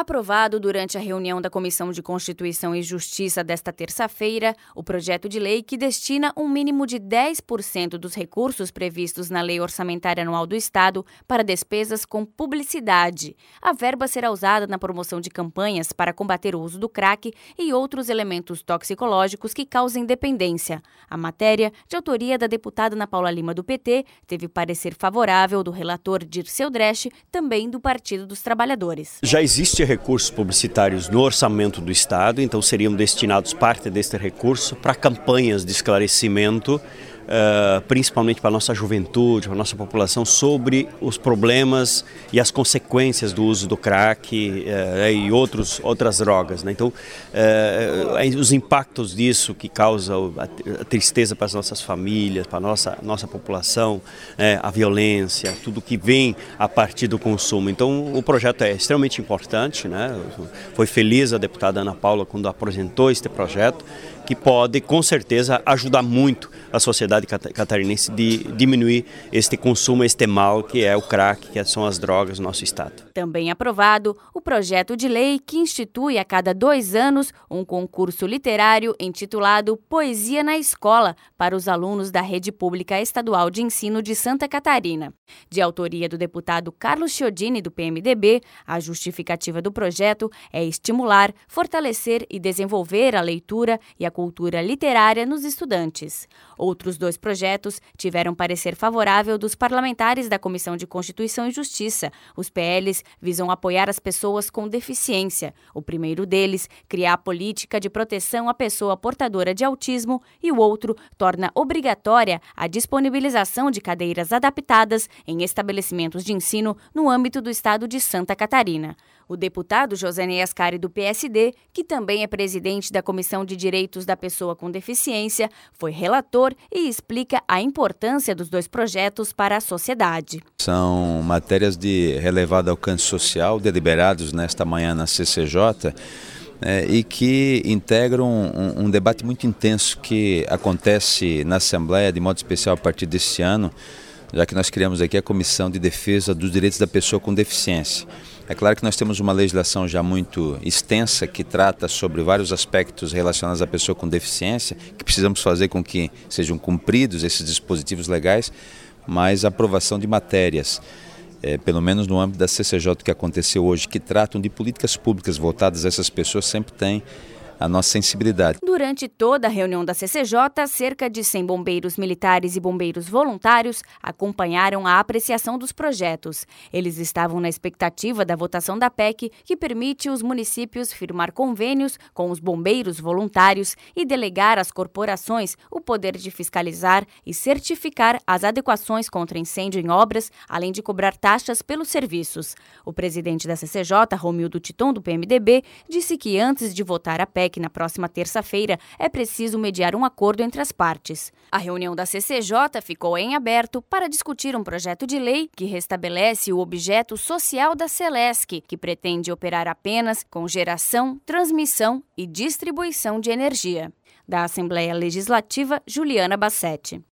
Aprovado durante a reunião da Comissão de Constituição e Justiça desta terça-feira, o projeto de lei que destina um mínimo de 10% dos recursos previstos na Lei Orçamentária Anual do Estado para despesas com publicidade. A verba será usada na promoção de campanhas para combater o uso do crack e outros elementos toxicológicos que causem dependência. A matéria, de autoria da deputada Ana Paula Lima, do PT, teve parecer favorável do relator Dirceu Dresch, também do Partido dos Trabalhadores. Já existe recursos publicitários no orçamento do Estado, então seriam destinados parte deste recurso para campanhas de esclarecimento, principalmente para a nossa juventude, para a nossa população, sobre os problemas e as consequências do uso do crack e outras drogas, né? Então, os impactos disso que causa a tristeza para as nossas famílias, para a nossa população, a violência, tudo que vem a partir do consumo. Então, o projeto é extremamente importante, né? Foi feliz a deputada Ana Paula quando apresentou este projeto, que pode, com certeza, ajudar muito a sociedade catarinense de diminuir este consumo, este mal que é o crack, que são as drogas no nosso estado. Também aprovado o projeto de lei que institui a cada 2 anos um concurso literário intitulado Poesia na Escola para os alunos da Rede Pública Estadual de Ensino de Santa Catarina. De autoria do deputado Carlos Chiodini, do PMDB, a justificativa do projeto é estimular, fortalecer e desenvolver a leitura e a cultura literária nos estudantes. Outros 2 projetos tiveram parecer favorável dos parlamentares da Comissão de Constituição e Justiça. Os PLs visam apoiar as pessoas com deficiência. O primeiro deles, criar a política de proteção à pessoa portadora de autismo, e o outro torna obrigatória a disponibilização de cadeiras adaptadas em estabelecimentos de ensino no âmbito do estado de Santa Catarina. O deputado José Ascari, do PSD, que também é presidente da Comissão de Direitos da Pessoa com Deficiência, foi relator e explica a importância dos 2 projetos para a sociedade. São matérias de relevado alcance social, deliberados nesta manhã na CCJ, e que integram um debate muito intenso que acontece na Assembleia, de modo especial a partir deste ano, já que nós criamos aqui a Comissão de Defesa dos Direitos da Pessoa com Deficiência. É claro que nós temos uma legislação já muito extensa que trata sobre vários aspectos relacionados à pessoa com deficiência, que precisamos fazer com que sejam cumpridos esses dispositivos legais, mas a aprovação de matérias, pelo menos no âmbito da CCJ que aconteceu hoje, que tratam de políticas públicas voltadas a essas pessoas, sempre tem a nossa sensibilidade. Durante toda a reunião da CCJ, cerca de 100 bombeiros militares e bombeiros voluntários acompanharam a apreciação dos projetos. Eles estavam na expectativa da votação da PEC, que permite os municípios firmar convênios com os bombeiros voluntários e delegar às corporações o poder de fiscalizar e certificar as adequações contra incêndio em obras, além de cobrar taxas pelos serviços. O presidente da CCJ, Romildo Titon, do PMDB, disse que antes de votar a PEC na próxima terça-feira, é preciso mediar um acordo entre as partes. A reunião da CCJ ficou em aberto para discutir um projeto de lei que restabelece o objeto social da Celesc, que pretende operar apenas com geração, transmissão e distribuição de energia. Da Assembleia Legislativa, Juliana Bassetti.